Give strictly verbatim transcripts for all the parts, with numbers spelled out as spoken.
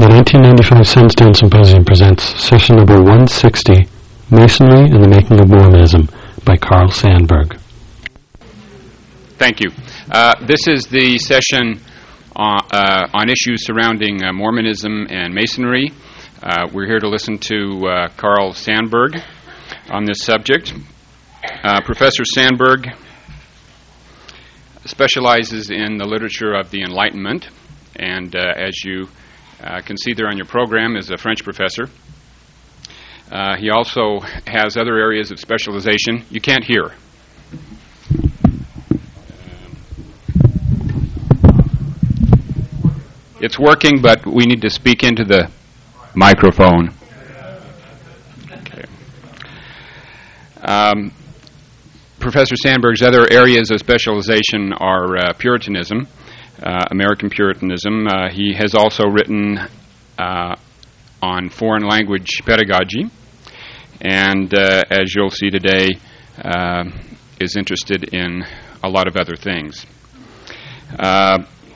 The nineteen ninety-five Sunstone Symposium presents session number one sixty, Masonry and the Making of Mormonism, by Carl Sandburg. Thank you. Uh, this is the session on, uh, on issues surrounding uh, Mormonism and Masonry. Uh, we're here to listen to uh, Carl Sandburg on this subject. Uh, Professor Sandburg specializes in the literature of the Enlightenment, and uh, as you uh, can see there on your program, is a French professor. Uh, he also has other areas of specialization. You can't hear. It's working, but we need to speak into the microphone. Okay. Um, Professor Sandburg's other areas of specialization are uh, Puritanism, uh, American Puritanism. Uh, he has also written uh, on foreign language pedagogy, and uh, as you'll see today, uh, is interested in a lot of other things. Uh,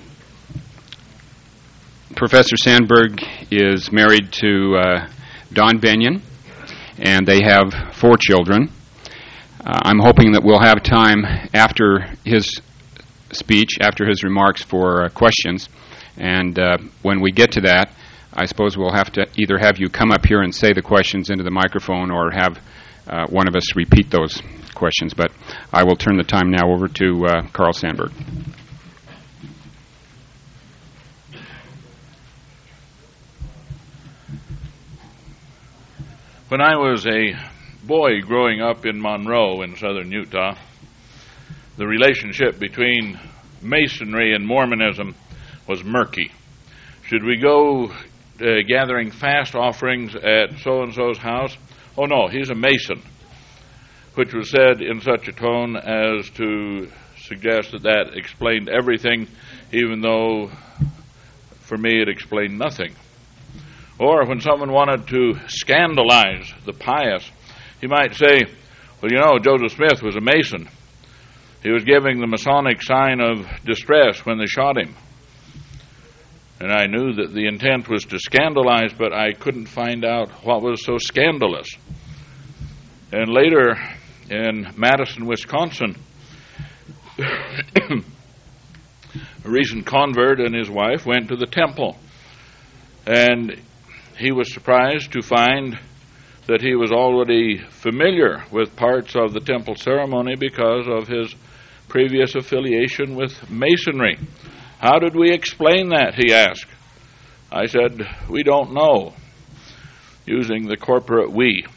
Professor Sandburg is married to uh, Dawn Benyon, and they have four children. Uh, I'm hoping that we'll have time after his speech, after his remarks, for uh, questions. And uh, when we get to that, I suppose we'll have to either have you come up here and say the questions into the microphone or have uh, one of us repeat those questions. But I will turn the time now over to uh, Carl Sandburg. When I was a boy growing up in Monroe in southern Utah, the relationship between Masonry and Mormonism was murky. Should we go uh, gathering fast offerings at so-and-so's house? Oh no, he's a Mason, which was said in such a tone as to suggest that that explained everything, even though for me it explained nothing. Or when someone wanted to scandalize the pious, he might say, well, you know, Joseph Smith was a Mason. He was giving the Masonic sign of distress when they shot him. And I knew that the intent was to scandalize, but I couldn't find out what was so scandalous. And later in Madison, Wisconsin, a recent convert and his wife went to the temple. And he was surprised to find that he was already familiar with parts of the temple ceremony because of his previous affiliation with Masonry. How did we explain that, he asked. I said, we don't know, using the corporate we.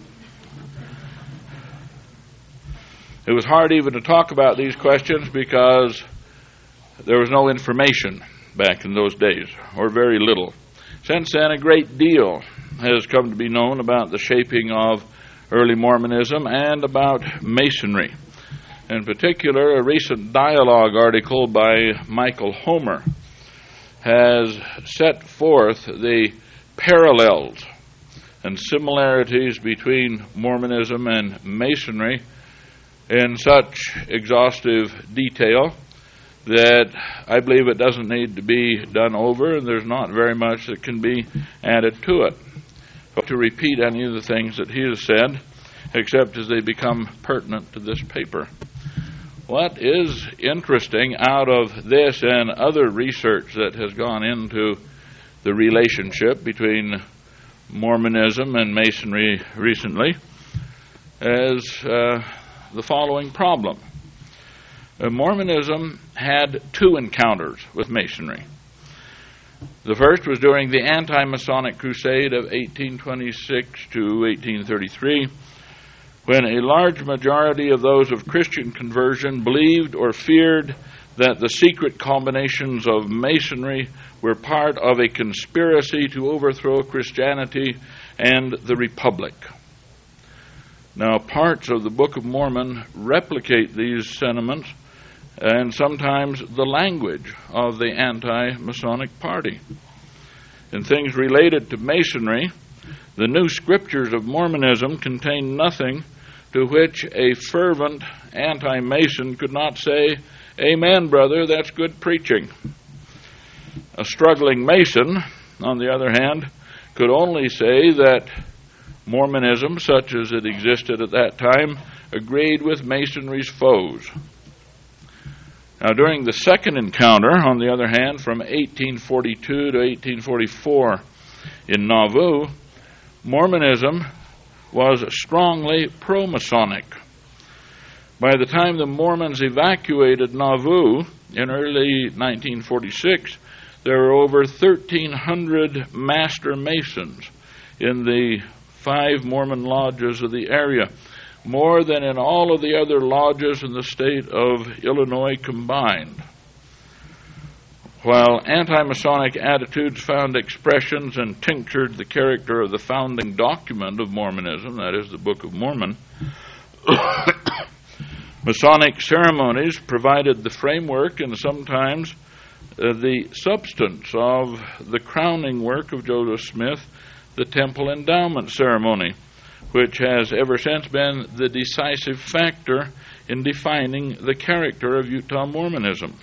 It was hard even to talk about these questions because there was no information back in those days, or very little. Since then, a great deal has come to be known about the shaping of early Mormonism and about Masonry. In particular, a recent dialogue article by Michael Homer has set forth the parallels and similarities between Mormonism and Masonry in such exhaustive detail that I believe it doesn't need to be done over, and there's not very much that can be added to it. To repeat any of the things that he has said, except as they become pertinent to this paper. What is interesting out of this and other research that has gone into the relationship between Mormonism and Masonry recently is uh, the following problem. Uh, Mormonism had two encounters with Masonry. The first was during the anti-Masonic crusade of eighteen twenty-six to eighteen thirty-three, when a large majority of those of Christian conversion believed or feared that the secret combinations of Masonry were part of a conspiracy to overthrow Christianity and the Republic. Now, parts of the Book of Mormon replicate these sentiments and sometimes the language of the anti-Masonic party. In things related to Masonry, the new scriptures of Mormonism contain nothing to which a fervent anti-Mason could not say, "Amen, brother, that's good preaching." A struggling Mason on the other hand, could only say that Mormonism, such as it existed at that time, agreed with Masonry's foes. Now, during the second encounter, on the other hand, from eighteen forty-two to eighteen forty-four in Nauvoo, Mormonism was strongly pro-Masonic. By the time the Mormons evacuated Nauvoo in early nineteen forty-six, there were over thirteen hundred Master Masons in the five Mormon lodges of the area, more than in all of the other lodges in the state of Illinois combined. While anti-Masonic attitudes found expressions and tinctured the character of the founding document of Mormonism, that is, the Book of Mormon, Masonic ceremonies provided the framework and sometimes uh, the substance of the crowning work of Joseph Smith, the Temple Endowment Ceremony, which has ever since been the decisive factor in defining the character of Utah Mormonism.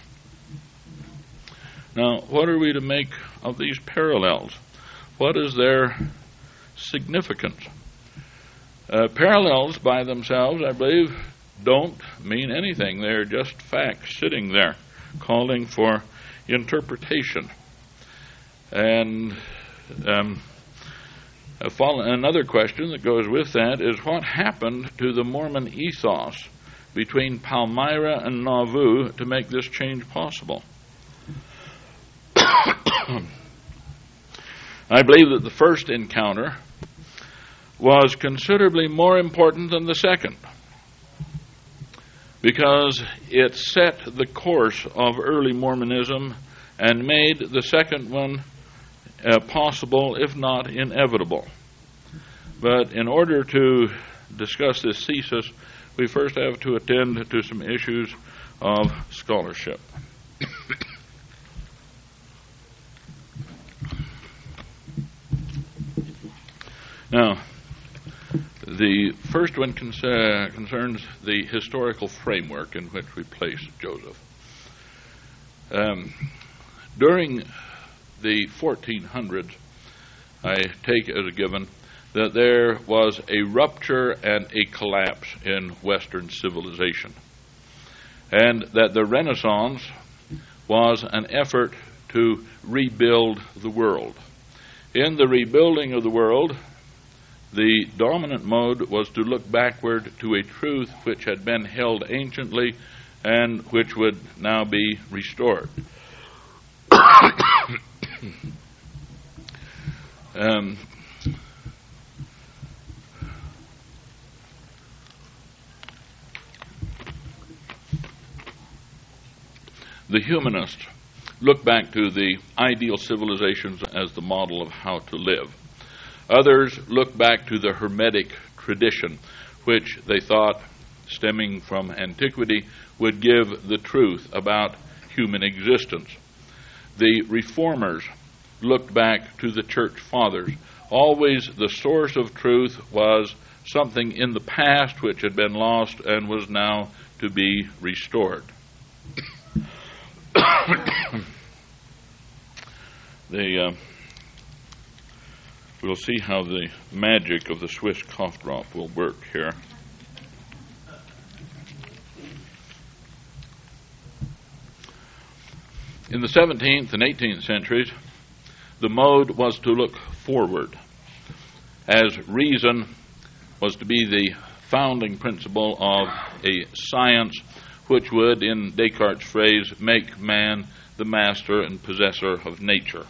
Now, what are we to make of these parallels? What is their significance? Uh, parallels by themselves, I believe, don't mean anything. They're just facts sitting there, calling for interpretation. And um, a follow- another question that goes with that is, what happened to the Mormon ethos between Palmyra and Nauvoo to make this change possible? I believe that the first encounter was considerably more important than the second, because it set the course of early Mormonism and made the second one uh, possible, if not inevitable. But in order to discuss this thesis, we first have to attend to some issues of scholarship. Now, the first one concer- concerns the historical framework in which we place Joseph. Um, during the fourteen hundreds, I take as a given that there was a rupture and a collapse in Western civilization, and that the Renaissance was an effort to rebuild the world. In the rebuilding of the world, the dominant mode was to look backward to a truth which had been held anciently and which would now be restored. um, the humanists look back to the ideal civilizations as the model of how to live. Others look back to the Hermetic tradition, which they thought, stemming from antiquity, would give the truth about human existence. The Reformers looked back to the Church Fathers. Always the source of truth was something in the past which had been lost and was now to be restored. the... Uh, We'll see how the magic of the Swiss cough drop will work here. In the seventeenth and eighteenth centuries, the mode was to look forward, as reason was to be the founding principle of a science which would, in Descartes' phrase, make man the master and possessor of nature.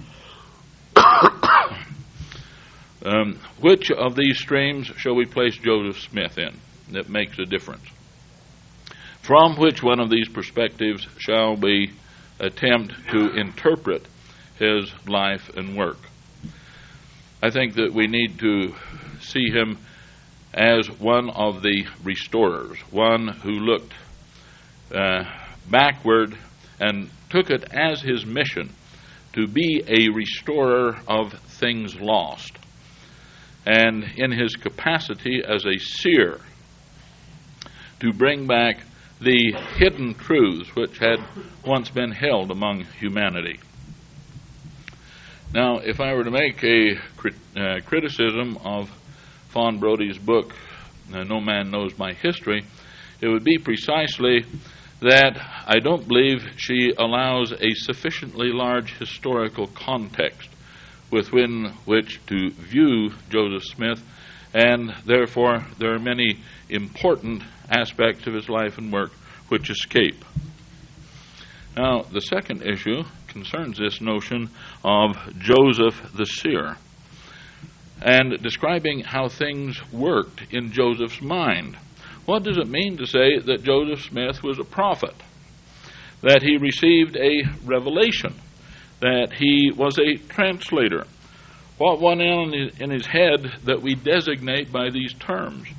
Um, which of these streams shall we place Joseph Smith in that makes a difference? From which one of these perspectives shall we attempt to interpret his life and work? I think that we need to see him as one of the restorers, one who looked uh, backward and took it as his mission to be a restorer of things lost. And in his capacity as a seer, to bring back the hidden truths which had once been held among humanity. Now, if I were to make a crit- uh, criticism of Fawn Brody's book, uh, No Man Knows My History, it would be precisely that I don't believe she allows a sufficiently large historical context within which to view Joseph Smith, and therefore there are many important aspects of his life and work which escape. Now, the second issue concerns this notion of Joseph the seer, and describing how things worked in Joseph's mind. What does it mean to say that Joseph Smith was a prophet? That he received a revelation? That he was a translator? What went on in his head that we designate by these terms?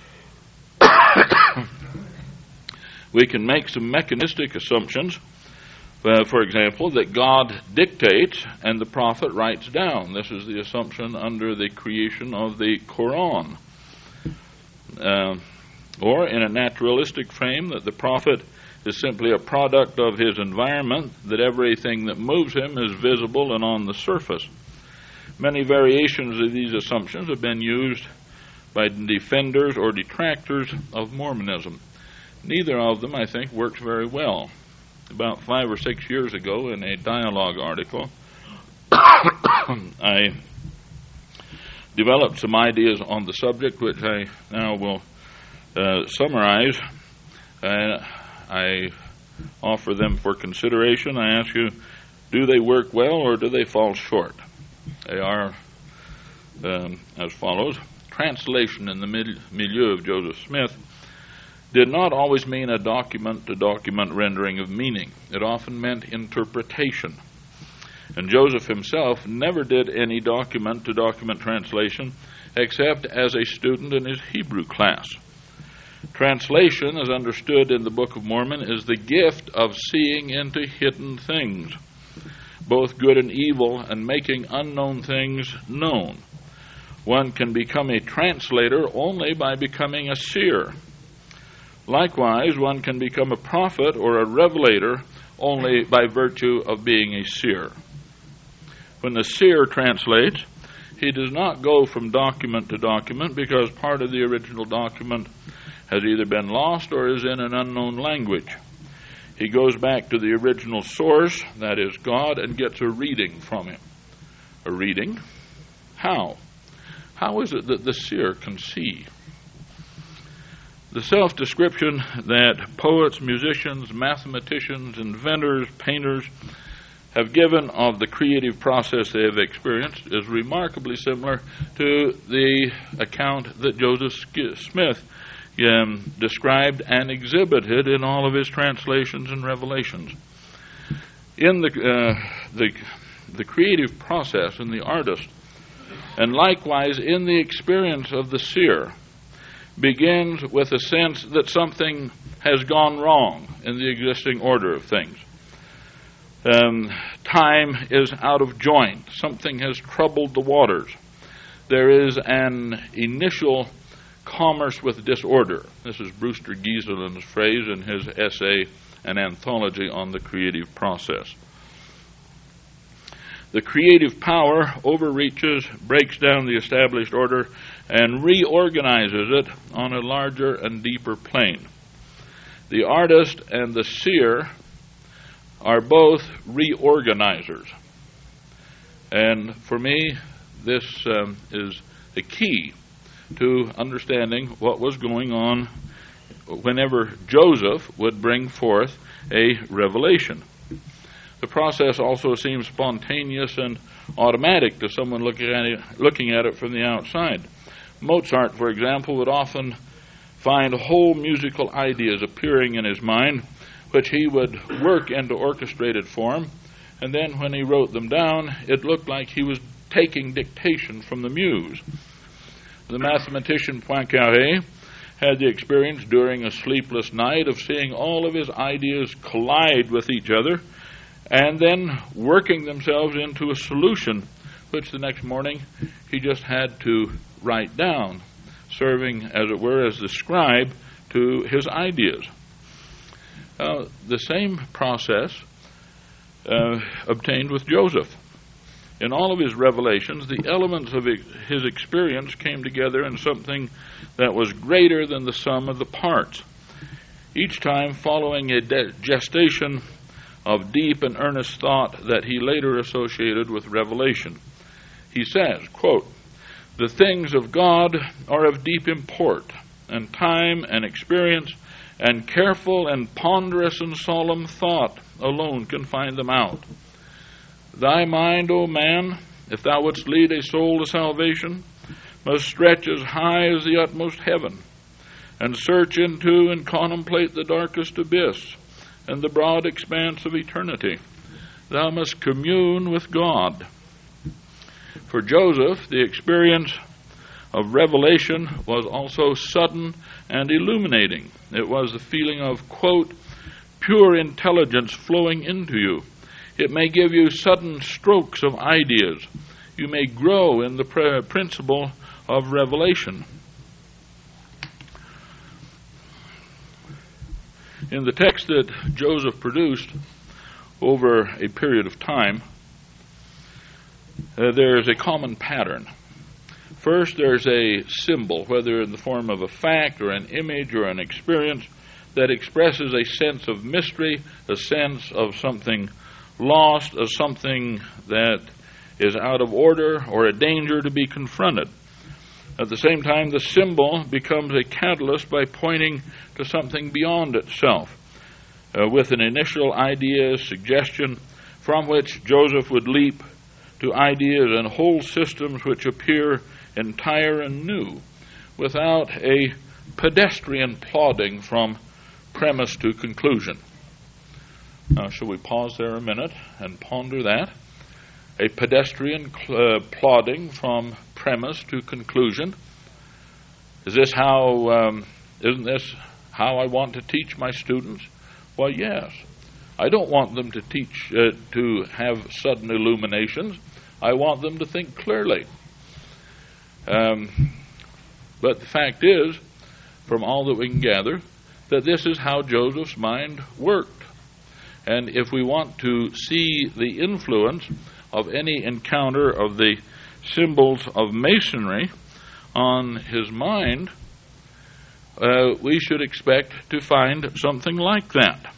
We can make some mechanistic assumptions. Uh, for example, that God dictates and the prophet writes down. This is the assumption under the creation of the Quran. Uh, or in a naturalistic frame, that the prophet is simply a product of his environment, that everything that moves him is visible and on the surface. Many variations of these assumptions have been used by defenders or detractors of Mormonism. Neither of them, I think, works very well. About five or six years ago, in a dialogue article, I developed some ideas on the subject, which I now will uh, summarize. Uh, I offer them for consideration. I ask you, do they work well or do they fall short? They are um, as follows. Translation in the mil- milieu of Joseph Smith did not always mean a document-to-document rendering of meaning. It often meant interpretation. And Joseph himself never did any document-to-document translation except as a student in his Hebrew class. Translation, as understood in the Book of Mormon, is the gift of seeing into hidden things, both good and evil, and making unknown things known. One can become a translator only by becoming a seer. Likewise, one can become a prophet or a revelator only by virtue of being a seer. When the seer translates, he does not go from document to document because part of the original document has either been lost or is in an unknown language. He goes back to the original source, that is God, and gets a reading from him. A reading? How? How is it that the seer can see? The self-description that poets, musicians, mathematicians, inventors, painters have given of the creative process they have experienced is remarkably similar to the account that Joseph Smith um, described and exhibited in all of his translations and revelations. In the, uh, the, the creative process in the artist, and likewise in the experience of the seer, begins with a sense that something has gone wrong in the existing order of things. Um, time is out of joint. Something has troubled the waters. There is an initial commerce with disorder. This is Brewster Gieselin's phrase in his essay, An Anthology on the Creative Process. The creative power overreaches, breaks down the established order, and reorganizes it on a larger and deeper plane. The artist and the seer are both reorganizers. And for me, this um, is the key to understanding what was going on whenever Joseph would bring forth a revelation. The process also seems spontaneous and automatic to someone looking at it, looking at it from the outside. Mozart, for example, would often find whole musical ideas appearing in his mind, which he would work into orchestrated form, and then when he wrote them down, it looked like he was taking dictation from the muse. The mathematician Poincaré had the experience during a sleepless night of seeing all of his ideas collide with each other, and then working themselves into a solution, which the next morning he just had to write down, serving, as it were, as the scribe to his ideas. Uh, the same process uh, obtained with Joseph. In all of his revelations, the elements of his experience came together in something that was greater than the sum of the parts, each time following a de- gestation of deep and earnest thought that he later associated with revelation. He says, quote, "The things of God are of deep import, and time and experience and careful and ponderous and solemn thought alone can find them out. Thy mind, O man, if thou wouldst lead a soul to salvation, must stretch as high as the utmost heaven, and search into and contemplate the darkest abyss and the broad expanse of eternity. Thou must commune with God." For Joseph, the experience of revelation was also sudden and illuminating. It was the feeling of, quote, "pure intelligence flowing into you. It may give you sudden strokes of ideas. You may grow in the pr- principle of revelation." In the text that Joseph produced over a period of time, uh, there is a common pattern. First, there's a symbol, whether in the form of a fact or an image or an experience, that expresses a sense of mystery, a sense of something lost, of something that is out of order or a danger to be confronted. At the same time, the symbol becomes a catalyst by pointing to something beyond itself, uh, with an initial idea, suggestion, from which Joseph would leap to ideas and whole systems which appear entire and new, without a pedestrian plodding from premise to conclusion. Now, shall we pause there a minute and ponder that? A pedestrian cl- uh, plodding from premise to conclusion. Is this how, um, isn't this how I want to teach my students? Well, yes. I don't want them to teach, uh, to have sudden illuminations. I want them to think clearly. Um, but the fact is, from all that we can gather, that this is how Joseph's mind worked. And if we want to see the influence of any encounter of the symbols of Masonry on his mind, uh, we should expect to find something like that.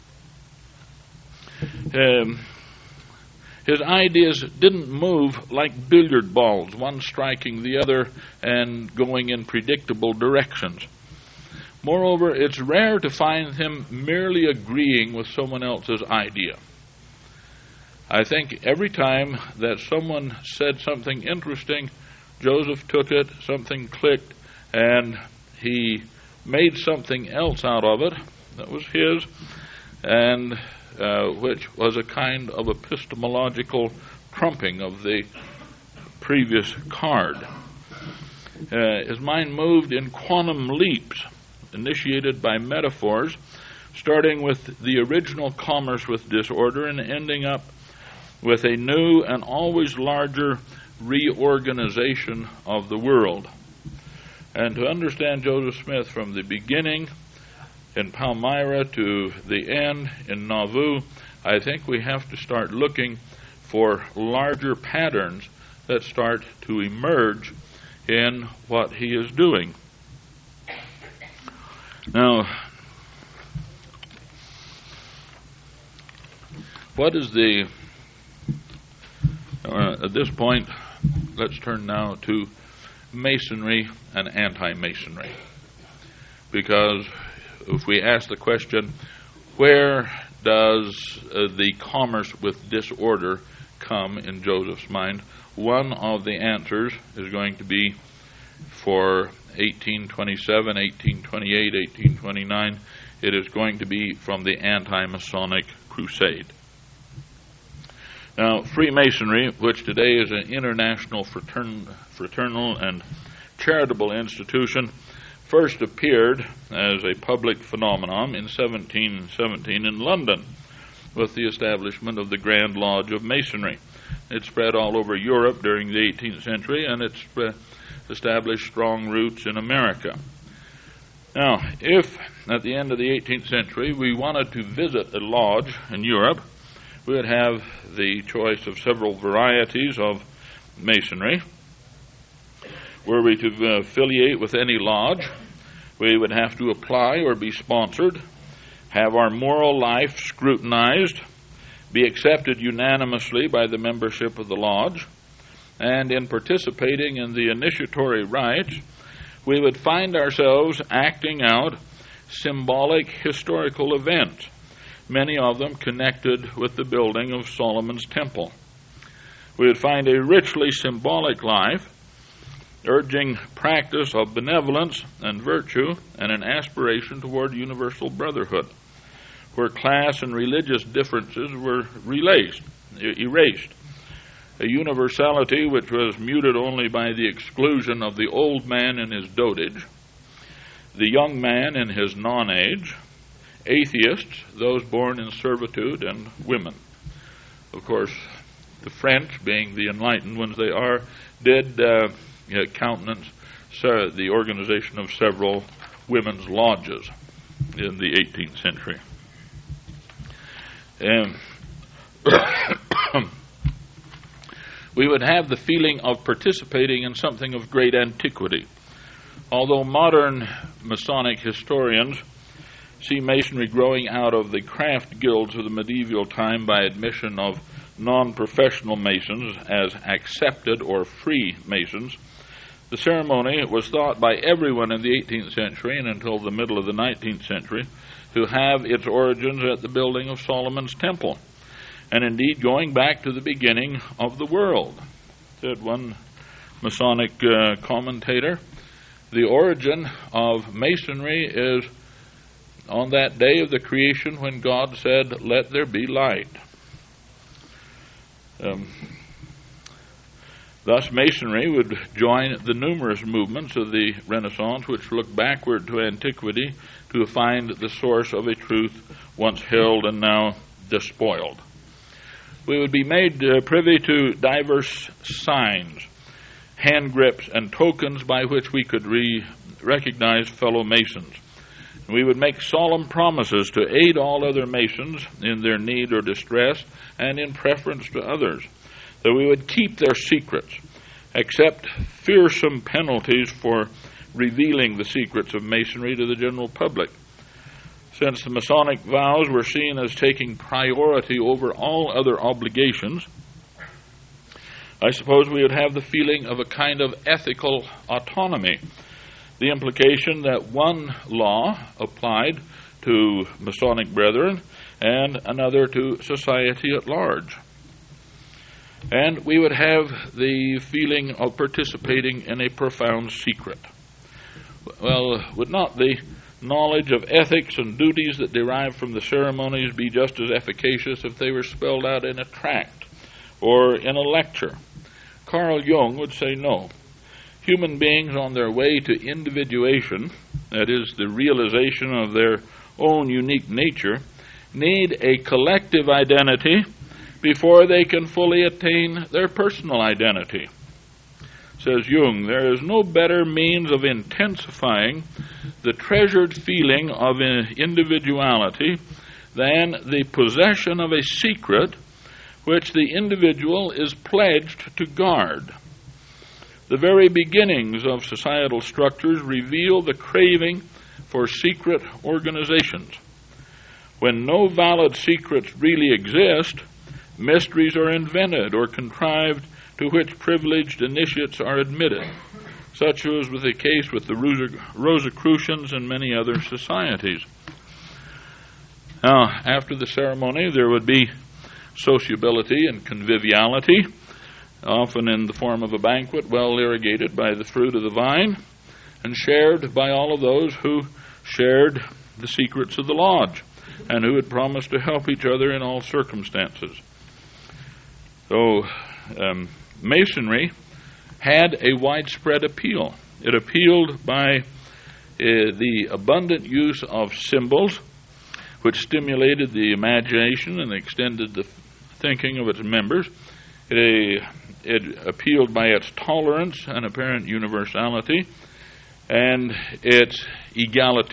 Um, his ideas didn't move like billiard balls, one striking the other and going in predictable directions. Moreover, it's rare to find him merely agreeing with someone else's idea. I think every time that someone said something interesting, Joseph took it, something clicked, and he made something else out of it that was his, and uh, which was a kind of epistemological trumping of the previous card. Uh, his mind moved in quantum leaps, initiated by metaphors, starting with the original commerce with disorder and ending up with a new and always larger reorganization of the world. And to understand Joseph Smith from the beginning in Palmyra to the end in Nauvoo, I think we have to start looking for larger patterns that start to emerge in what he is doing. Now, what is the, uh, at this point, let's turn now to Masonry and anti-Masonry. Because if we ask the question, where does uh, the commerce with disorder come in Joseph's mind, one of the answers is going to be for eighteen twenty-seven, eighteen twenty-eight, eighteen twenty-nine, it is going to be from the anti-Masonic crusade. Now, Freemasonry, which today is an international fratern- fraternal and charitable institution, first appeared as a public phenomenon in seventeen seventeen in London with the establishment of the Grand Lodge of Masonry. It spread all over Europe during the eighteenth century, and it spread established strong roots in America. Now, if at the end of the eighteenth century we wanted to visit a lodge in Europe, we would have the choice of several varieties of Masonry. Were we to affiliate with any lodge, we would have to apply or be sponsored, have our moral life scrutinized, be accepted unanimously by the membership of the lodge, and in participating in the initiatory rites, we would find ourselves acting out symbolic historical events, many of them connected with the building of Solomon's temple. We would find a richly symbolic life, urging practice of benevolence and virtue and an aspiration toward universal brotherhood, where class and religious differences were erased, erased. A universality which was muted only by the exclusion of the old man in his dotage, the young man in his non-age, atheists, those born in servitude, and women. Of course, the French, being the enlightened ones they are, did uh, countenance uh, the organization of several women's lodges in the eighteenth century. Um, we would have the feeling of participating in something of great antiquity. Although modern Masonic historians see Masonry growing out of the craft guilds of the medieval time by admission of non-professional Masons as accepted or free Masons, the ceremony was thought by everyone in the eighteenth century and until the middle of the nineteenth century to have its origins at the building of Solomon's temple, and indeed going back to the beginning of the world. Said one Masonic uh, commentator, the origin of Masonry is on that day of the creation when God said, "Let there be light." Um, thus, Masonry would join the numerous movements of the Renaissance which look backward to antiquity to find the source of a truth once held and now despoiled. We would be made uh, privy to diverse signs, hand grips, and tokens by which we could re- recognize fellow Masons. We would make solemn promises to aid all other Masons in their need or distress and in preference to others, that we would keep their secrets, accept fearsome penalties for revealing the secrets of Masonry to the general public. Since the Masonic vows were seen as taking priority over all other obligations, I suppose we would have the feeling of a kind of ethical autonomy, the implication that one law applied to Masonic brethren and another to society at large. And we would have the feeling of participating in a profound secret. Well, would not the knowledge of ethics and duties that derive from the ceremonies be just as efficacious if they were spelled out in a tract or in a lecture? Carl Jung would say no. Human beings on their way to individuation, that is, the realization of their own unique nature, need a collective identity before they can fully attain their personal identity. Says Jung, there is no better means of intensifying the treasured feeling of individuality than the possession of a secret which the individual is pledged to guard. The very beginnings of societal structures reveal the craving for secret organizations. When no valid secrets really exist, mysteries are invented or contrived to which privileged initiates are admitted. Such was the case with the Rosicrucians and many other societies. Now, after the ceremony, there would be sociability and conviviality, often in the form of a banquet well irrigated by the fruit of the vine and shared by all of those who shared the secrets of the lodge and who had promised to help each other in all circumstances. So, um, Masonry had a widespread appeal. It appealed by uh, the abundant use of symbols, which stimulated the imagination and extended the thinking of its members. It, uh, it appealed by its tolerance and apparent universality, and its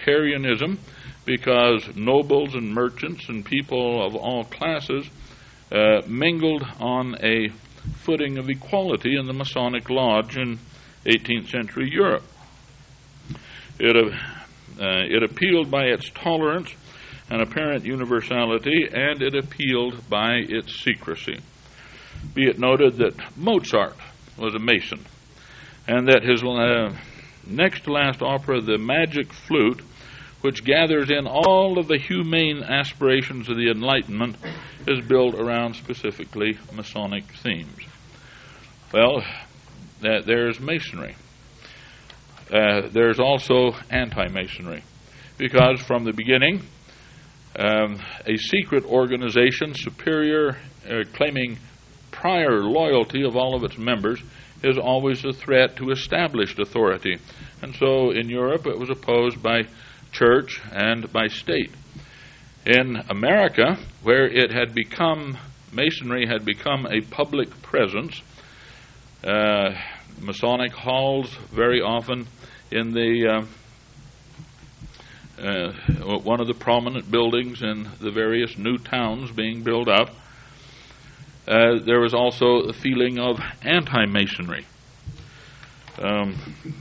egalitarianism, because nobles and merchants and people of all classes uh, mingled on a footing of equality in the Masonic Lodge in eighteenth century Europe. It, uh, uh, it appealed by its tolerance and apparent universality, and it appealed by its secrecy. Be it noted that Mozart was a Mason, and that his uh, next to last opera, The Magic Flute, which gathers in all of the humane aspirations of the Enlightenment, is built around specifically Masonic themes. Well, uh, there's Masonry. Uh, there's also anti-Masonry, because from the beginning, um, a secret organization superior, uh, claiming prior loyalty of all of its members, is always a threat to established authority. And so in Europe it was opposed by church and by state. In America, where it had become, Masonry had become a public presence, uh, Masonic halls very often in the uh, uh, one of the prominent buildings in the various new towns being built up. Uh, there was also a feeling of anti-Masonry. Um,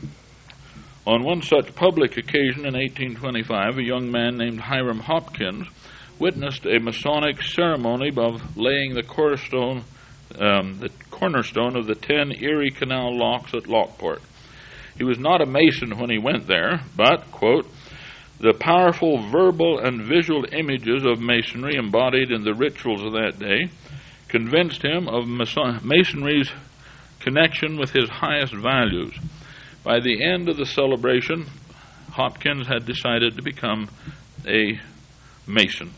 on one such public occasion in eighteen twenty-five, a young man named Hiram Hopkins witnessed a Masonic ceremony of laying the cornerstone, um, the cornerstone of the ten Erie Canal locks at Lockport. He was not a Mason when he went there, but, quote, the powerful verbal and visual images of Masonry embodied in the rituals of that day convinced him of Masonry's connection with his highest values. By the end of the celebration, Hopkins had decided to become a Mason.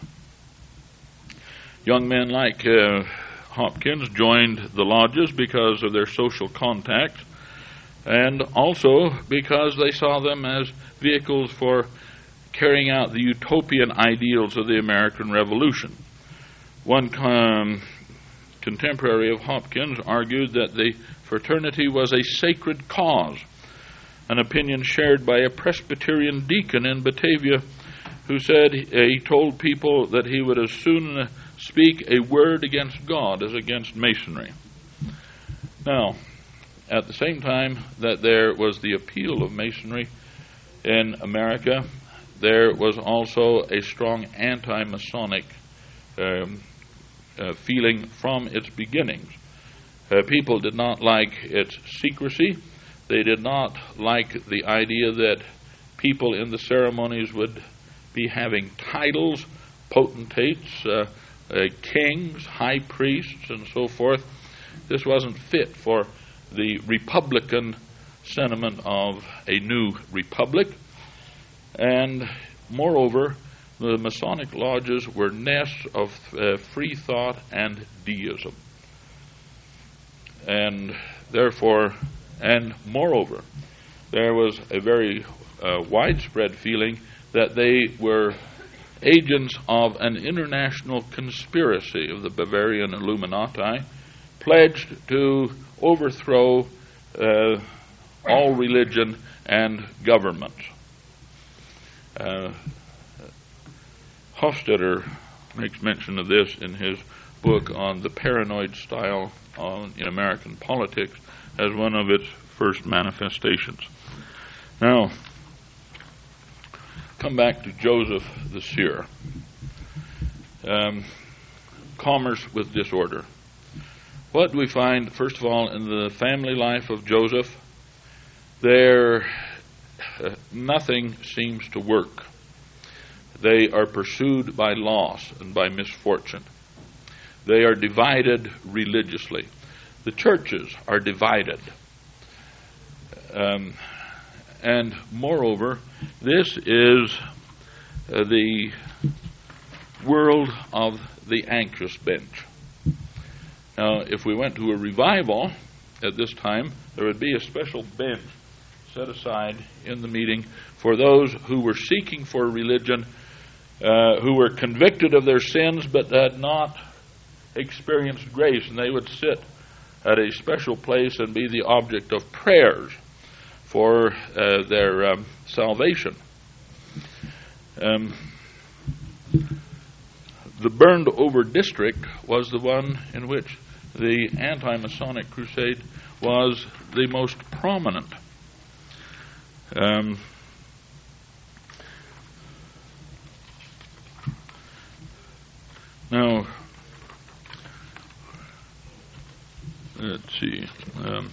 Young men like uh, Hopkins joined the lodges because of their social contacts, and also because they saw them as vehicles for carrying out the utopian ideals of the American Revolution. One um, contemporary of Hopkins argued that the fraternity was a sacred cause, an opinion shared by a Presbyterian deacon in Batavia who said he told people that he would as soon speak a word against God as against Masonry. Now, at the same time that there was the appeal of Masonry in America, there was also a strong anti-Masonic um, uh, feeling from its beginnings. Uh, people did not like its secrecy. They did not like the idea that people in the ceremonies would be having titles, potentates, uh, uh, kings, high priests, and so forth. This wasn't fit for the Republican sentiment of a new republic. And moreover, the Masonic lodges were nests of uh, free thought and deism. And therefore, and moreover, there was a very uh, widespread feeling that they were agents of an international conspiracy of the Bavarian Illuminati, pledged to overthrow uh, all religion and government. Uh, Hofstadter makes mention of this in his book on the paranoid style on, in American politics as one of its first manifestations. Now, come back to Joseph the seer. Um, commerce with disorder. What do we find, first of all, in the family life of Joseph? There, uh, nothing seems to work. They are pursued by loss and by misfortune. They are divided religiously. The churches are divided. Um, and moreover, this is uh, the world of the anxious bench. Now, if we went to a revival at this time, there would be a special bench set aside in the meeting for those who were seeking for religion, uh, who were convicted of their sins but had not experienced grace, and they would sit at a special place and be the object of prayers for uh, their um, salvation. Um, The burned over district was the one in which the anti-Masonic crusade was the most prominent. Um, now, let's see. Um,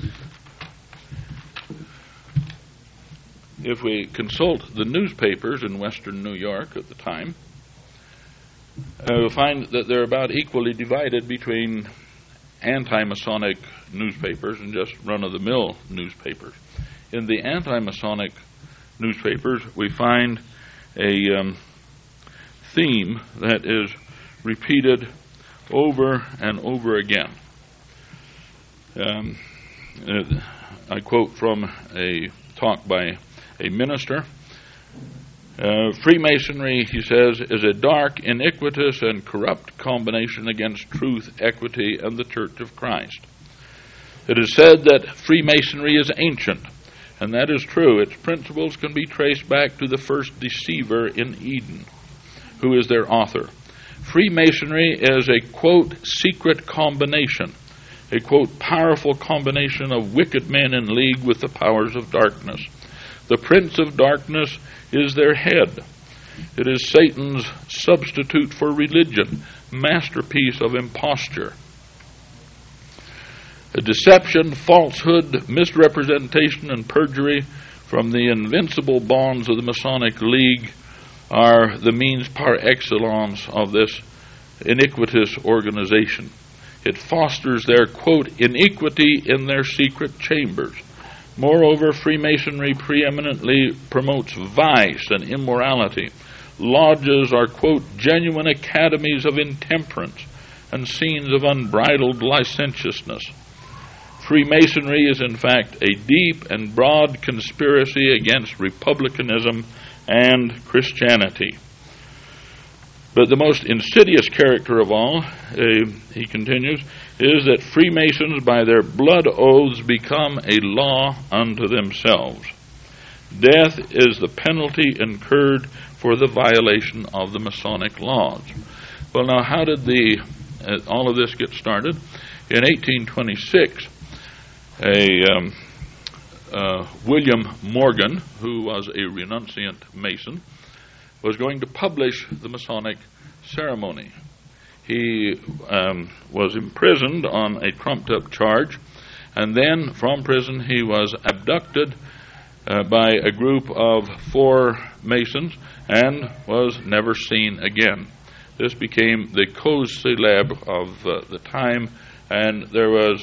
if we consult the newspapers in western New York at the time, uh, we'll find that they're about equally divided between anti-Masonic newspapers and just run-of-the-mill newspapers. In the anti-Masonic newspapers, we find a um, theme that is repeated over and over again. Um, uh, I quote from a talk by a minister. Uh, Freemasonry, he says, is a dark, iniquitous, and corrupt combination against truth, equity, and the Church of Christ. It is said that Freemasonry is ancient, and that is true. Its principles can be traced back to the first deceiver in Eden, who is their author. Freemasonry is a, quote, secret combination, a, quote, powerful combination of wicked men in league with the powers of darkness. The prince of darkness is their head. It is Satan's substitute for religion, masterpiece of imposture. A deception, falsehood, misrepresentation, and perjury from the invincible bonds of the Masonic League are the means par excellence of this iniquitous organization. It fosters their, quote, iniquity in their secret chambers. Moreover, Freemasonry preeminently promotes vice and immorality. Lodges are, quote, genuine academies of intemperance and scenes of unbridled licentiousness. Freemasonry is, in fact, a deep and broad conspiracy against republicanism and Christianity. But the most insidious character of all, uh, he continues, is that Freemasons by their blood oaths become a law unto themselves. Death is the penalty incurred for the violation of the Masonic laws. Well, now, how did the uh, all of this get started? In eighteen twenty-six, a um, uh, William Morgan, who was a renunciant Mason, was going to publish the Masonic ceremony. He um, was imprisoned on a trumped-up charge, and then from prison he was abducted uh, by a group of four Masons and was never seen again. This became the cause célèbre of uh, the time, and there was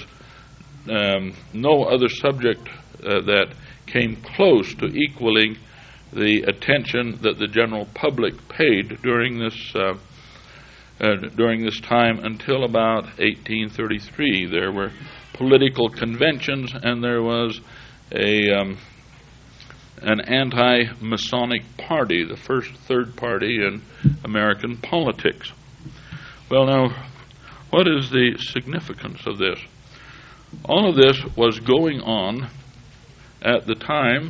um, no other subject uh, that came close to equaling the attention that the general public paid during this uh, uh, during this time until about eighteen thirty-three. There were political conventions, and there was a um, an anti-Masonic party, the first third party in American politics. Well, now, what is the significance of this? All of this was going on at the time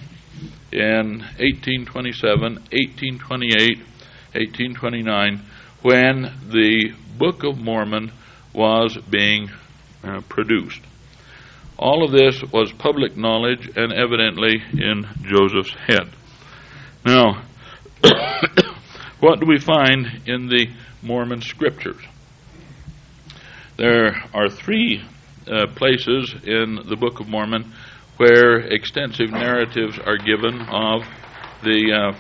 in eighteen twenty-seven, eighteen twenty-eight, eighteen twenty-nine, when the Book of Mormon was being uh, produced. All of this was public knowledge and evidently in Joseph's head. Now, what do we find in the Mormon scriptures? There are three uh, places in the Book of Mormon where extensive narratives are given of the uh,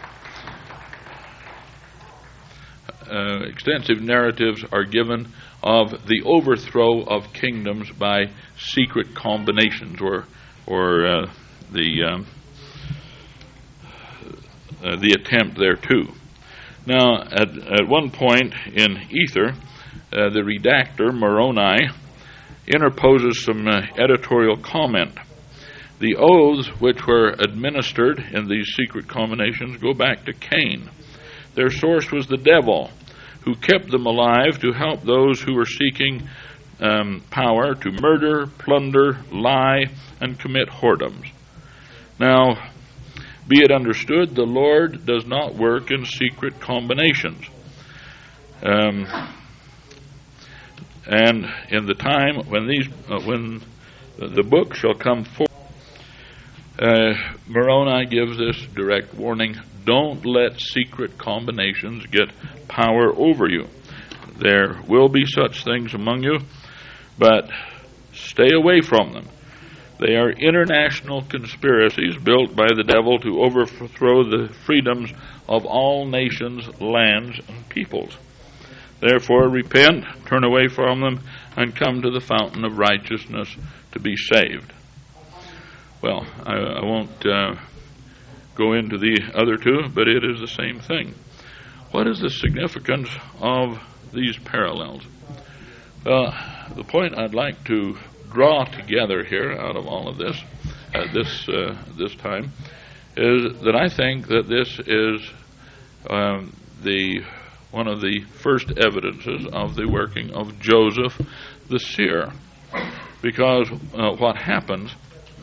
uh, extensive narratives are given of the overthrow of kingdoms by secret combinations, or or uh, the um, uh, the attempt thereto. Now, at at one point in Ether, uh, the redactor Moroni interposes some uh, editorial comment. The oaths which were administered in these secret combinations go back to Cain. Their source was the devil, who kept them alive to help those who were seeking um, power to murder, plunder, lie, and commit whoredoms. Now, be it understood, the Lord does not work in secret combinations. Um, and in the time when these, uh, when the book shall come forth, uh, Moroni gives this direct warning: don't let secret combinations get power over you. There will be such things among you, but stay away from them. They are international conspiracies built by the devil to overthrow the freedoms of all nations, lands, and peoples. Therefore, repent, turn away from them, and come to the fountain of righteousness to be saved. Well, I, I won't uh, go into the other two, but it is the same thing. What is the significance of these parallels? Well, the point I'd like to draw together here out of all of this at this uh, this time is that I think that this is um, the one of the first evidences of the working of Joseph the seer, because uh, what happens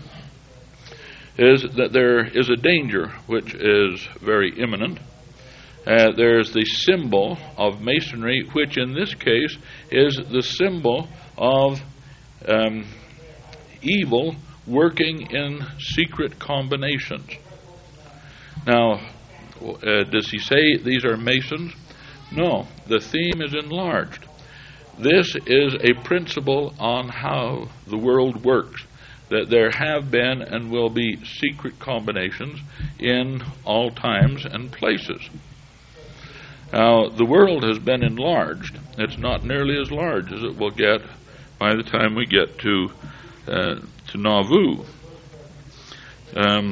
is that there is a danger which is very imminent. Uh, there's the symbol of masonry, which in this case is the symbol of um, evil working in secret combinations. Now, uh, does he say these are Masons? No, the theme is enlarged. This is a principle on how the world works, that there have been and will be secret combinations in all times and places. Now, the world has been enlarged. It's not nearly as large as it will get by the time we get to uh, to Nauvoo. Um,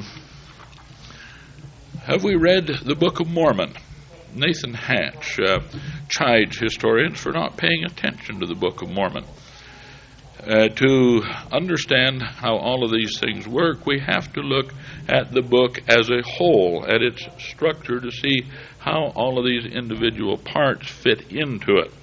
have we read the Book of Mormon? Nathan Hatch uh, chides historians for not paying attention to the Book of Mormon. Uh, to understand how all of these things work, we have to look at the book as a whole, at its structure, to see how all of these individual parts fit into it.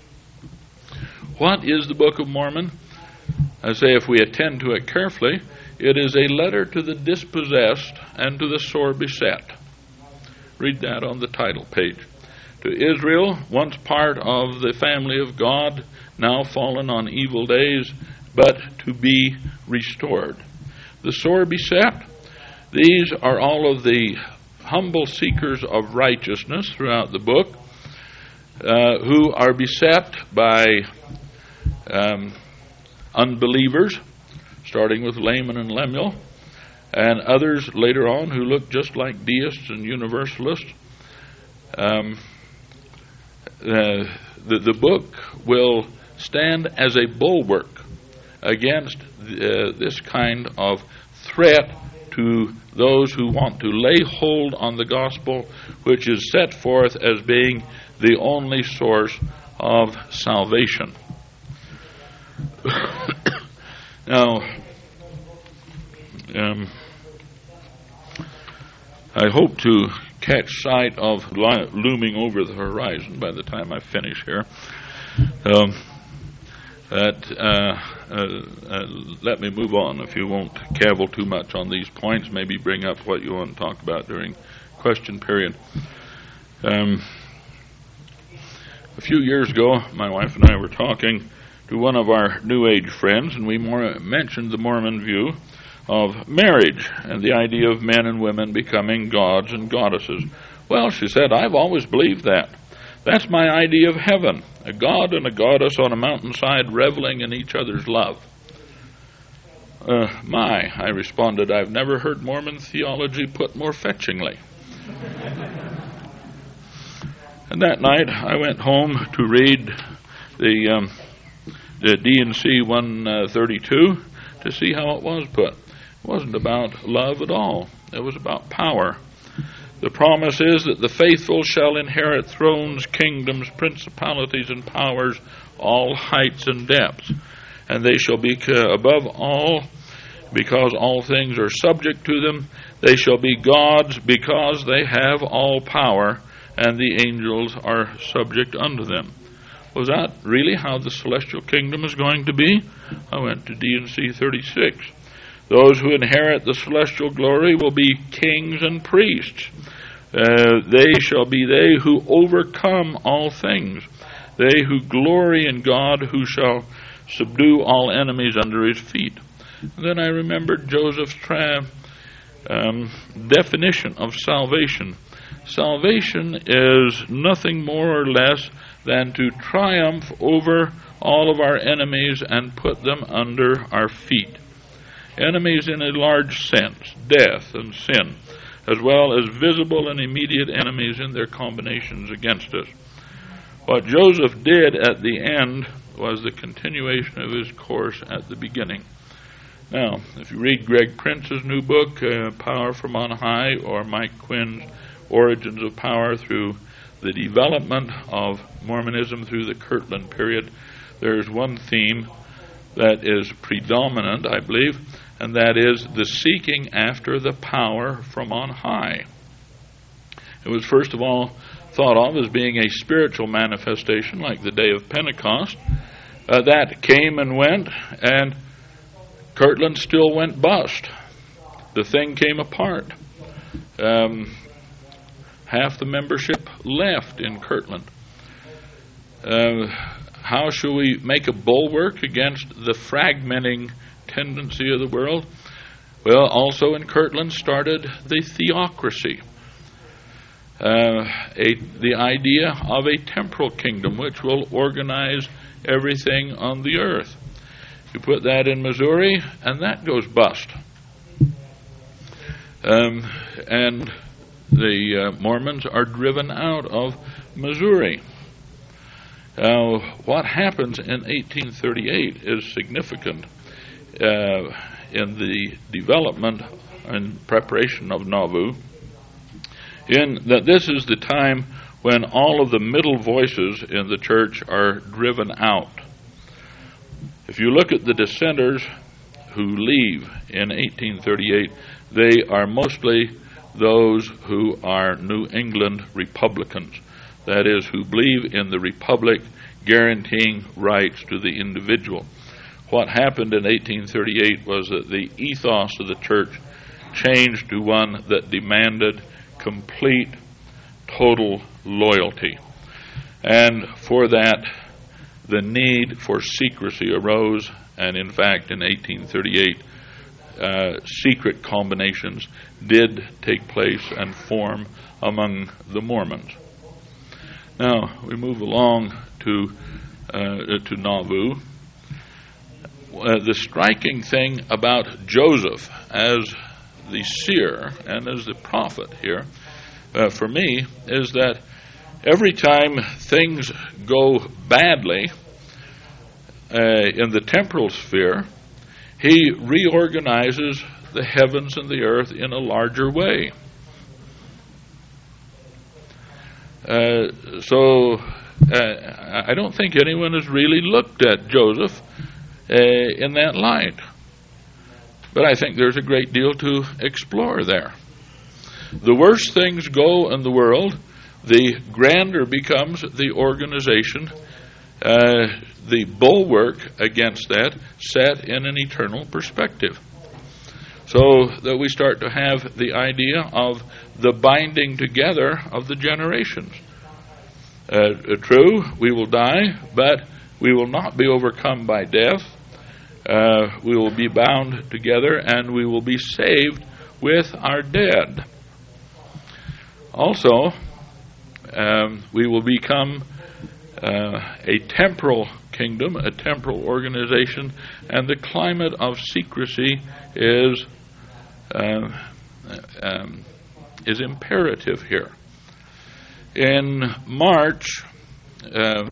What is the Book of Mormon? I say, if we attend to it carefully, it is a letter to the dispossessed and to the sore beset. Read that on the title page. To Israel, once part of the family of God, now fallen on evil days, but to be restored. The sore beset, these are all of the humble seekers of righteousness throughout the book, uh, who are beset by um, unbelievers, starting with Laman and Lemuel, and others later on who look just like deists and universalists. Um, uh, the, the book will stand as a bulwark against uh, this kind of threat to those who want to lay hold on the gospel, which is set forth as being the only source of salvation. Now, um, I hope to catch sight of li- looming over the horizon by the time I finish here. Um, that uh, uh, uh, let me move on. If you won't cavil too much on these points, maybe bring up what you want to talk about during question period. Um, a few years ago, my wife and I were talking to one of our New Age friends, and we more mentioned the Mormon view of marriage and the idea of men and women becoming gods and goddesses. Well, she said, I've always believed that. That's my idea of heaven, a god and a goddess on a mountainside reveling in each other's love. Uh, my, I responded, I've never heard Mormon theology put more fetchingly. And that night I went home to read the, um, the D and C one thirty-two to see how it was put. It wasn't about love at all. It was about power. The promise is that the faithful shall inherit thrones, kingdoms, principalities, and powers, all heights and depths. And they shall be above all, because all things are subject to them. They shall be gods, because they have all power, and the angels are subject unto them. Was that really how the celestial kingdom is going to be? I went to D and C thirty-six. Those who inherit the celestial glory will be kings and priests. Uh, they shall be they who overcome all things, they who glory in God, who shall subdue all enemies under his feet. And then I remembered Joseph's tra- um, definition of salvation. Salvation is nothing more or less than to triumph over all of our enemies and put them under our feet. Enemies in a large sense, death and sin, as well as visible and immediate enemies in their combinations against us. What Joseph did at the end was the continuation of his course at the beginning. Now, if you read Greg Prince's new book, uh, Power from on High, or Mike Quinn's Origins of Power through the development of Mormonism through the Kirtland period, there's one theme that is predominant, I believe, and that is the seeking after the power from on high. It was first of all thought of as being a spiritual manifestation like the day of Pentecost. Uh, that came and went, and Kirtland still went bust. The thing came apart. Um, half the membership left in Kirtland. Uh, how shall we make a bulwark against the fragmenting tendency of the world? Well, also in Kirtland started the theocracy, uh, a, the idea of a temporal kingdom which will organize everything on the earth. You put that in Missouri, and that goes bust. Um, and the uh, Mormons are driven out of Missouri. Now, what happens in eighteen thirty-eight is significant uh, in the development and preparation of Nauvoo, in that this is the time when all of the middle voices in the church are driven out. If you look at the dissenters who leave in eighteen thirty-eight, they are mostly those who are New England Republicans. That is, who believe in the republic guaranteeing rights to the individual. What happened in eighteen thirty-eight was that the ethos of the church changed to one that demanded complete, total loyalty. And for that, the need for secrecy arose, and in fact, in eighteen thirty-eight, uh, secret combinations did take place and form among the Mormons. Now, we move along to uh, to Nauvoo. Uh, the striking thing about Joseph as the seer and as the prophet here, uh, for me, is that every time things go badly uh, in the temporal sphere, he reorganizes the heavens and the earth in a larger way. Uh, so uh, I don't think anyone has really looked at Joseph uh, in that light. But I think there's a great deal to explore there. The worse things go in the world, the grander becomes the organization, uh, the bulwark against that set in an eternal perspective. So that we start to have the idea of the binding together of the generations. Uh, true, we will die, but we will not be overcome by death. Uh, we will be bound together, and we will be saved with our dead. Also, um, we will become uh, a temporal kingdom, a temporal organization, and the climate of secrecy is uh, um, is imperative here. In March, uh,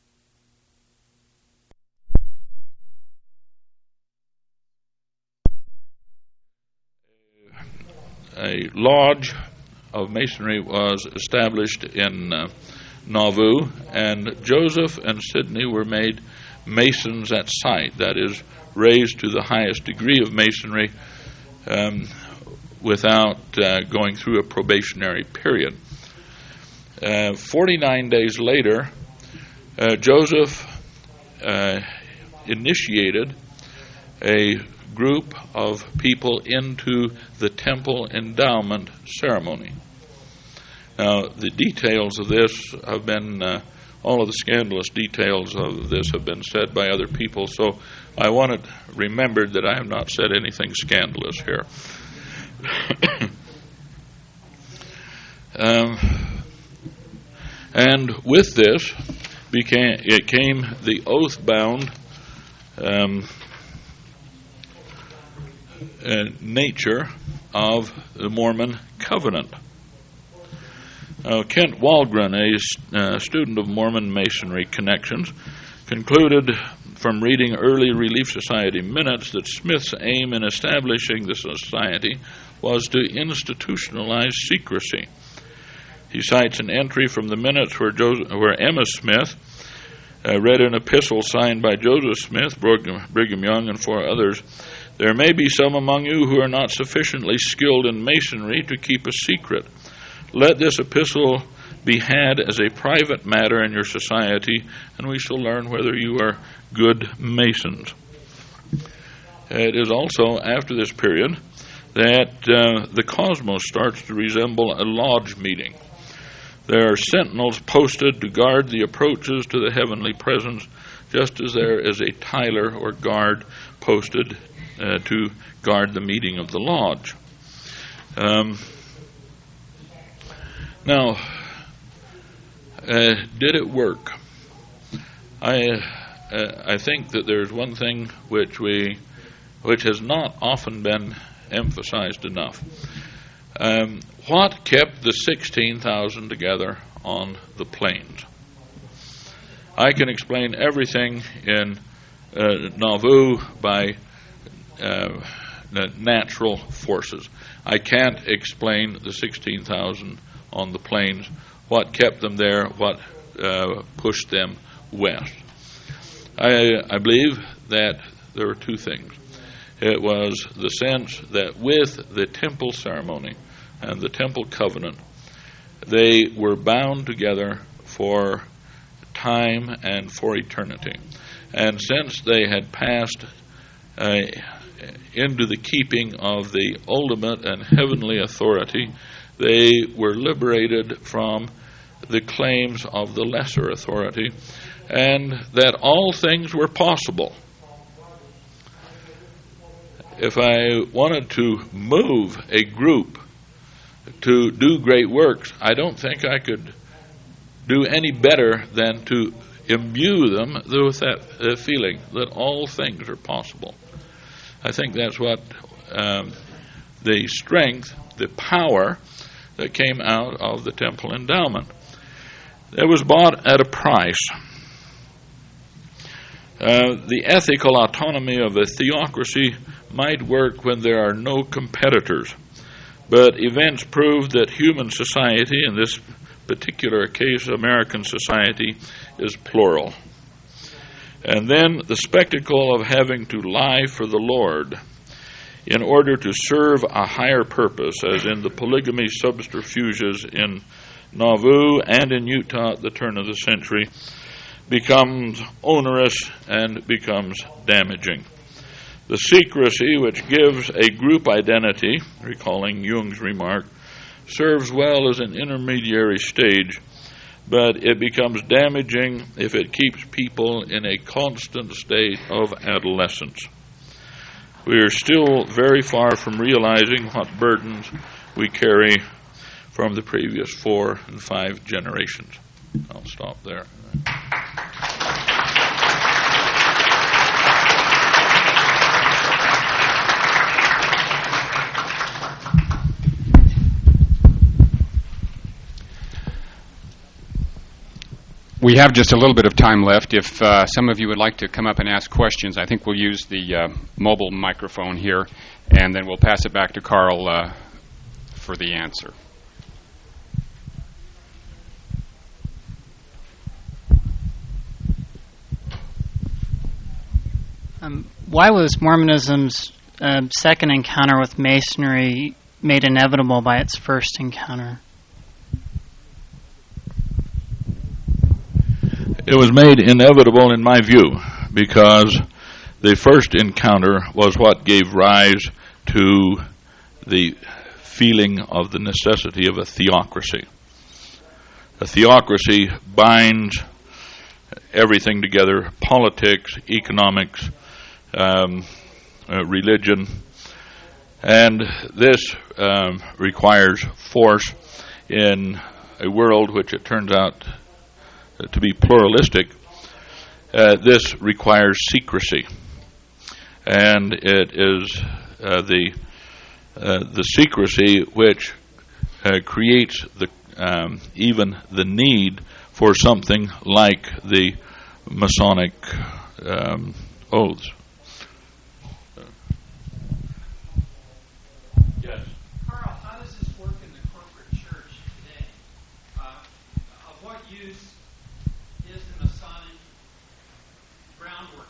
a lodge of Masonry was established in uh, Nauvoo, and Joseph and Sidney were made Masons at sight, that is, raised to the highest degree of Masonry um, without uh, going through a probationary period. Uh, forty-nine days later, uh, Joseph uh, initiated a group of people into the temple endowment ceremony. Now, the details of this have been, uh, all of the scandalous details of this have been said by other people, so I want it remembered that I have not said anything scandalous here. um, and with this became, it came the oath-bound um, uh, nature of the Mormon covenant. Uh, Kent Walgren, a uh, student of Mormon Masonry connections, concluded from reading early Relief Society minutes that Smith's aim in establishing the society was to institutionalize secrecy. He cites an entry from the minutes where, Joseph, where Emma Smith uh, read an epistle signed by Joseph Smith, Brigham, Brigham Young, and four others. There may be some among you who are not sufficiently skilled in masonry to keep a secret. Let this epistle be had as a private matter in your society, and we shall learn whether you are good Masons. It is also after this period that uh, the cosmos starts to resemble a lodge meeting. There are sentinels posted to guard the approaches to the heavenly presence, just as there is a tiler or guard posted uh, to guard the meeting of the lodge. Um, now, uh, did it work? I uh, I think that there's one thing which we which has not often been emphasized enough. Um, what kept the sixteen thousand together on the plains? I can explain everything in uh, Nauvoo by uh, natural forces. I can't explain the sixteen thousand on the plains, what kept them there, what uh, pushed them west. I, I believe that there were two things. It was the sense that with the temple ceremony and the temple covenant, they were bound together for time and for eternity. And since they had passed uh, into the keeping of the ultimate and heavenly authority, they were liberated from the claims of the lesser authority, and that all things were possible. If I wanted to move a group to do great works, I don't think I could do any better than to imbue them with that uh, feeling that all things are possible. I think that's what um, the strength, the power that came out of the temple endowment. It was bought at a price. Uh, the ethical autonomy of a theocracy might work when there are no competitors, but events proved that human society, in this particular case American society, is plural. And then the spectacle of having to lie for the Lord in order to serve a higher purpose, as in the polygamy subterfuges in Nauvoo and in Utah at the turn of the century, becomes onerous and becomes damaging. The secrecy which gives a group identity, recalling Jung's remark, serves well as an intermediary stage, but it becomes damaging if it keeps people in a constant state of adolescence. We are still very far from realizing what burdens we carry from the previous four and five generations. I'll stop there. We have just a little bit of time left. If uh, some of you would like to come up and ask questions, I think we'll use the uh, mobile microphone here, and then we'll pass it back to Carl uh, for the answer. Um, why was Mormonism's uh, second encounter with Masonry made inevitable by its first encounter? It was made inevitable in my view because the first encounter was what gave rise to the feeling of the necessity of a theocracy. a theocracy binds everything together: politics, economics, um, uh, religion, and this um, requires force in a world which it turns out to be pluralistic. Uh, this requires secrecy, and it is uh, the uh, the secrecy which uh, creates the um, even the need for something like the Masonic um, oaths. Yes. Carl, how does this work in the corporate church today? Uh, of what use is the Masonic groundwork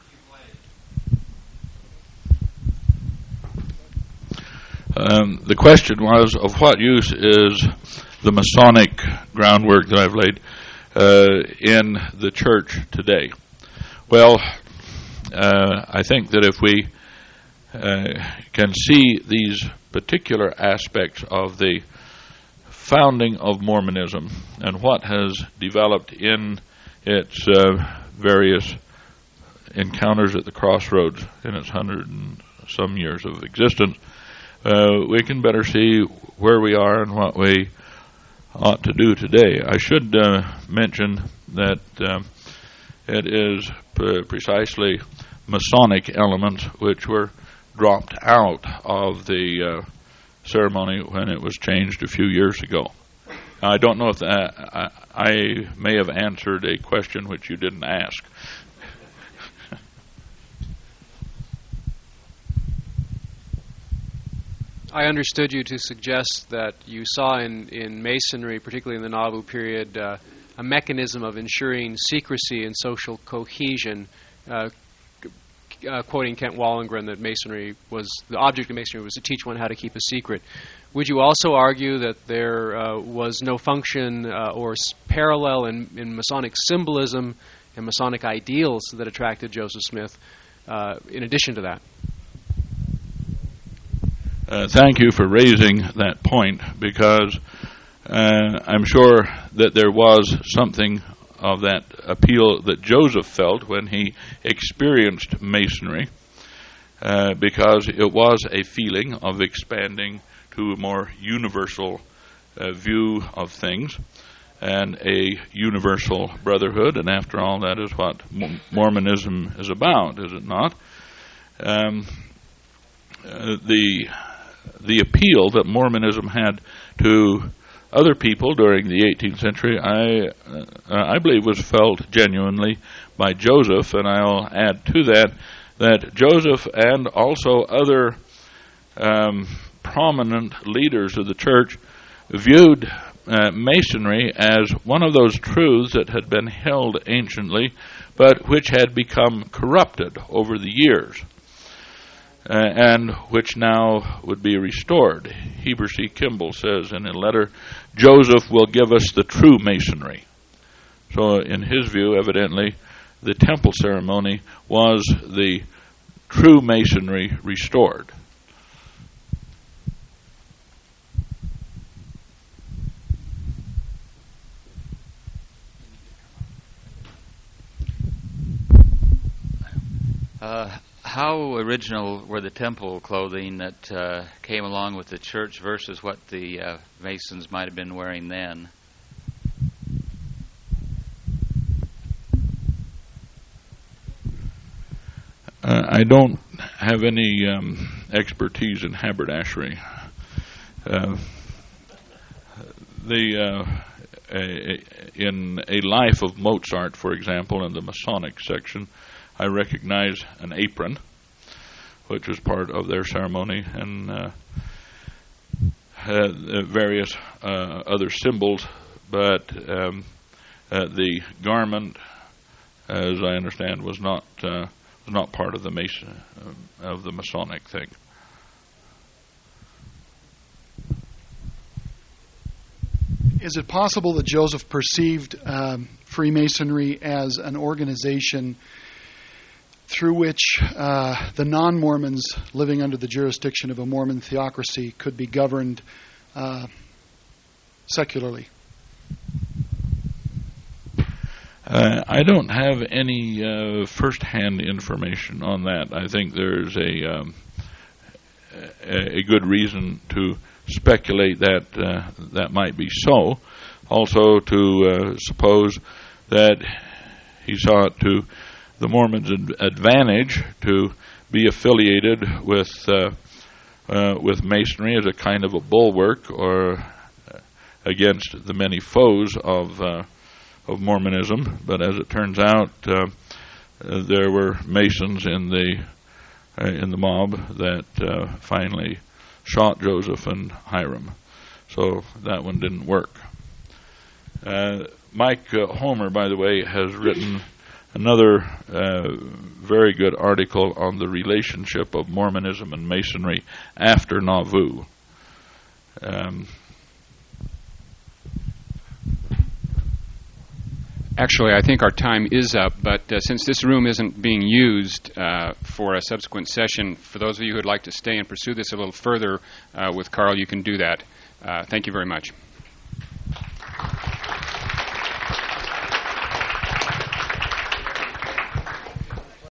you laid? Um, the question was, of what use is the Masonic groundwork that I've laid uh, in the church today? Well, uh, I think that if we uh, can see these particular aspects of the founding of Mormonism and what has developed in its uh, various encounters at the crossroads in its hundred and some years of existence, uh, we can better see where we are and what we ought to do today. I should uh, mention that um, it is p- precisely Masonic elements which were dropped out of the uh, ceremony when it was changed a few years ago. I don't know if that, I, I may have answered a question which you didn't ask. I understood you to suggest that you saw in, in Masonry, particularly in the Nauvoo period, uh, a mechanism of ensuring secrecy and social cohesion, uh, uh, quoting Kent Wallengren that Masonry was, the object of Masonry was to teach one how to keep a secret. Would you also argue that there uh, was no function uh, or s- parallel in, in Masonic symbolism and Masonic ideals that attracted Joseph Smith uh, in addition to that? Uh, thank you for raising that point, because uh, I'm sure that there was something of that appeal that Joseph felt when he experienced Masonry, uh, because it was a feeling of expanding to a more universal uh, view of things and a universal brotherhood, and after all, that is what Mormonism is about, is it not? Um, uh, the The appeal that Mormonism had to other people during the eighteenth century, I uh, I believe, was felt genuinely by Joseph, and I'll add to that that Joseph and also other um, prominent leaders of the church viewed uh, Masonry as one of those truths that had been held anciently, but which had become corrupted over the years. Uh, and which now would be restored. Heber C. Kimball says in a letter, Joseph will give us the true Masonry. So in his view, evidently, the temple ceremony was the true Masonry restored. Uh, how original were the temple clothing that uh, came along with the church versus what the uh, Masons might have been wearing then? Uh, I don't have any um, expertise in haberdashery. Uh, the uh, a, in a life of Mozart, for example, in the Masonic section, I recognize an apron, which was part of their ceremony, and uh, uh, various uh, other symbols, but um, uh, the garment, as I understand, was not uh, was not part of the Mason uh, of the Masonic thing. Is it possible that Joseph perceived um, Freemasonry as an organization through which uh, the non-Mormons living under the jurisdiction of a Mormon theocracy could be governed uh, secularly? Uh, I don't have any uh, first-hand information on that. I think there's a um, a, a good reason to speculate that uh, that might be so. Also, to uh, suppose that he saw it to the Mormons' ad- advantage to be affiliated with uh, uh, with Masonry as a kind of a bulwark or uh, against the many foes of uh, of Mormonism. But as it turns out, uh, uh, there were Masons in the uh, in the mob that uh, finally shot Joseph and Hiram. So that one didn't work. Uh, Mike uh, Homer, by the way, has written another uh, very good article on the relationship of Mormonism and Masonry after Nauvoo. Um, Actually, I think our time is up, but uh, since this room isn't being used uh, for a subsequent session, for those of you who would like to stay and pursue this a little further uh, with Carl, you can do that. Uh, thank you very much.